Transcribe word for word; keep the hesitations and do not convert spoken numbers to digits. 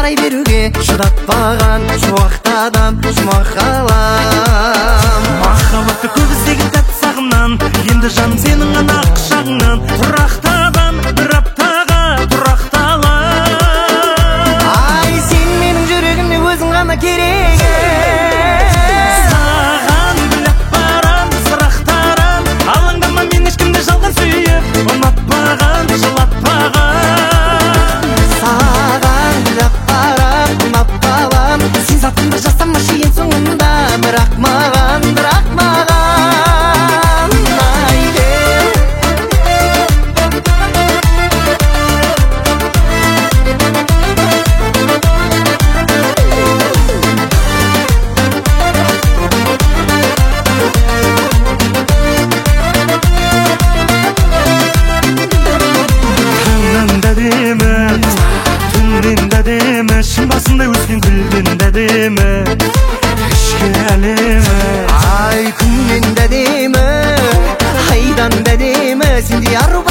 қарай беруге шыдатпаған шуақты адам жұмақ қалам. Махаббатты көп іздеген тәтті сағымнан, енді жаным сенің ғана құшағыңнан. Тұрақты адам бір аптаға тұрақтала. Ай, сен менің жүрегімде өзің ғана керек. Саған біліп барам сұрақтарым, алаңдама мен ешкімді жалған сүйіп, ұнатпаған жылатпаған. Саған біліп барам ұнатпаған, сен затыңды жасамашы ең соңында, бірақ маған, бірақ маған шын басында өскен гүлден дәдемі, ішкі әлемі. Ай, күннен дәдемі, айдан дәдемі, сендей ару